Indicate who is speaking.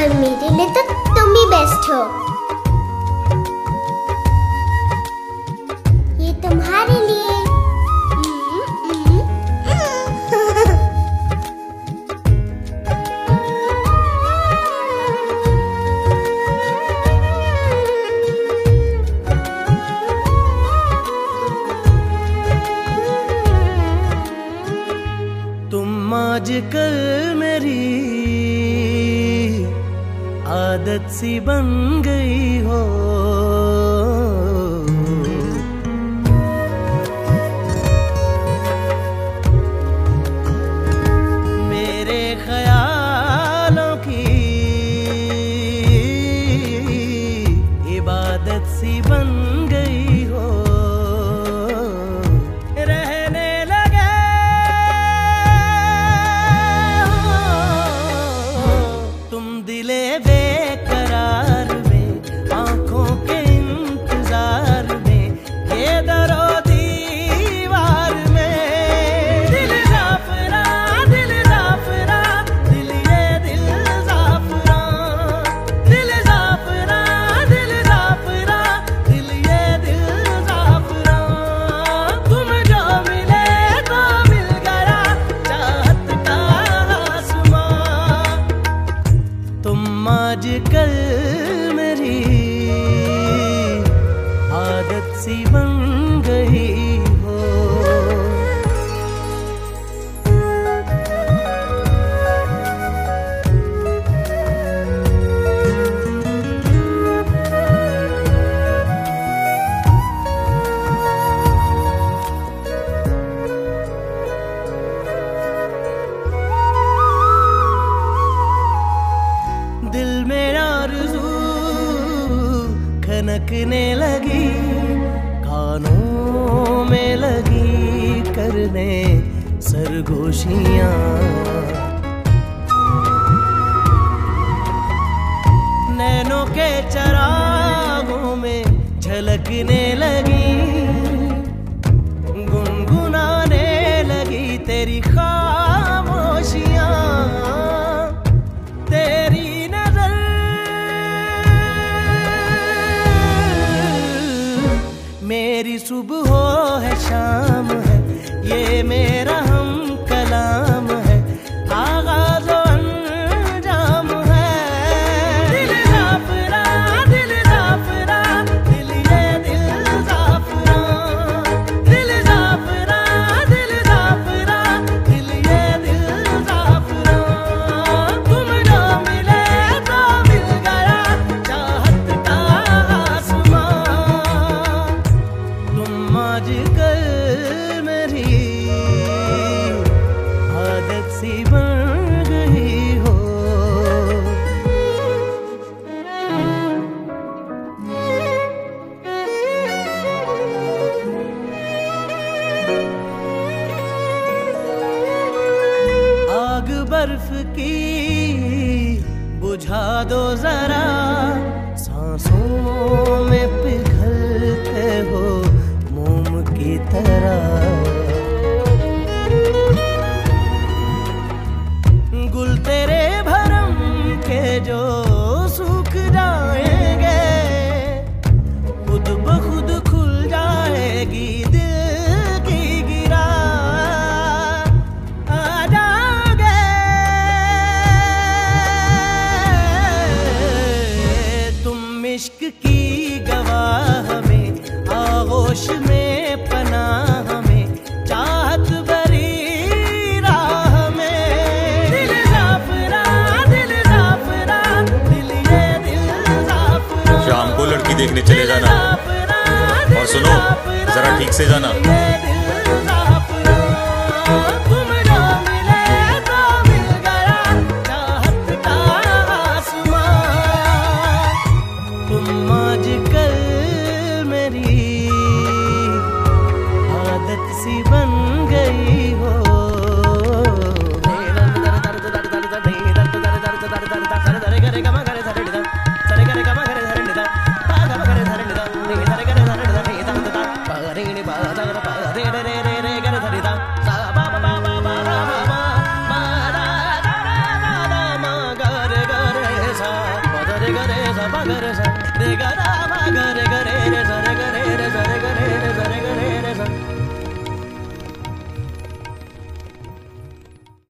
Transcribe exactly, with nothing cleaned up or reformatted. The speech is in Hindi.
Speaker 1: और मेरे लिए तो तुम ही बेस्ट हो। ये तुम्हारे लिए।
Speaker 2: तुम आजकल मेरी आदत सी बन गई हो, मेरे ख्यालों की इबादत सी बन गई हो। रहने लगे हो तुम दिले बेकरार में, आंखों के इंतजार में, ये दरो दीवार में। दिल जाफरा दिल जाफरा दिल ये दिल जाफरा, दिल जाफरा दिल जाफरा दिल ये दिल जाफरा। तुम जो मिले तो मिल गया चाहत का आसमां। तुम आजकल मेरी आदत सी बन गई हो। दिल में आरज़ू खनकने लगी, कानों में लगी करने सरगोशियां। नैनों के चरागों में झलकने लगी, गुनगुनाने लगी तेरी खामोशियां। तेरी नजर मेरी सुबह है शाम है, ये मेरा हम कलाम है, आगाज़ व अंजाम है। दिल जाफरा दिल जाफरा दिल ये दिल जाफरा, दिल जाफरा दिल जाफरा दिल ये दिल जाफरा। तुम जो मिले तो मिल गया चाहत का आसमां। तुम आजकल मेरी आदत सी बन गई हो। आग बर्फ की बुझा दो जरा, सांसों में पिघलते हो मोम की तरह। गुल तेरे भरम के जो सूख जाएंगे, खुद ब खुद खुल जाएगी दिल की गिरा। आ जाओगे तुम इश्क की गवाह में, आगोश में पनाह में, चाहत भरी राह में। दिल जाफरा दिल जाफरा दिल ये दिल जाफरा।
Speaker 3: शाम को लड़की देखने चले जाना, और सुनो जरा ठीक से जाना।
Speaker 2: तुम जो मिले तो मिल गया चाहत का आसमां। तुम आजकल मेरी आदत सी बन गई हो। Ba मगर सा रे गा रा मा